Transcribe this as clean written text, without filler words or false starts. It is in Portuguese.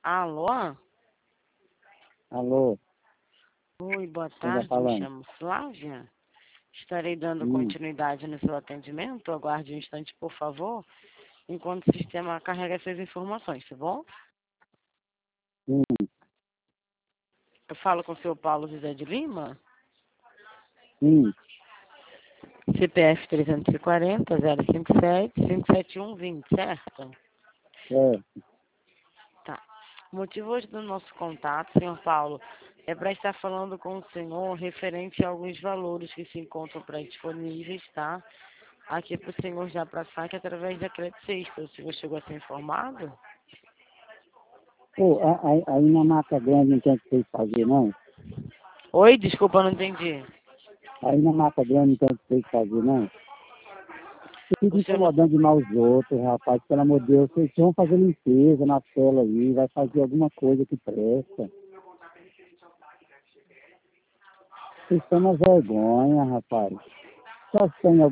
Alô? Alô, Oi, boa quem tá tarde, me falando? chamo Flávia. Estarei dando continuidade no seu atendimento. Aguarde um instante, por favor, enquanto o sistema carrega essas informações, tá bom? Sim, Eu falo com o seu Paulo José de Lima, sim, CPF 340 057 57120, certo? é. Tá. O motivo hoje do nosso contato, senhor Paulo, é para estar falando com o senhor referente a alguns valores que se encontram disponíveis, tá? Aqui para o senhor já para saque através da Crédito Sexta. O senhor chegou a ser informado? Pô, aí na Mata Grande não tem o que vocês fazer, não? Oi, desculpa, não entendi. Aí na Mata Grande não tem o que vocês fazer, não? Você fica O senhor não... incomodando demais os outros, rapaz, pelo amor de Deus. Vocês vão fazer limpeza na tela aí, vai fazer alguma coisa que presta. Vocês estão na vergonha, rapaz. Só tem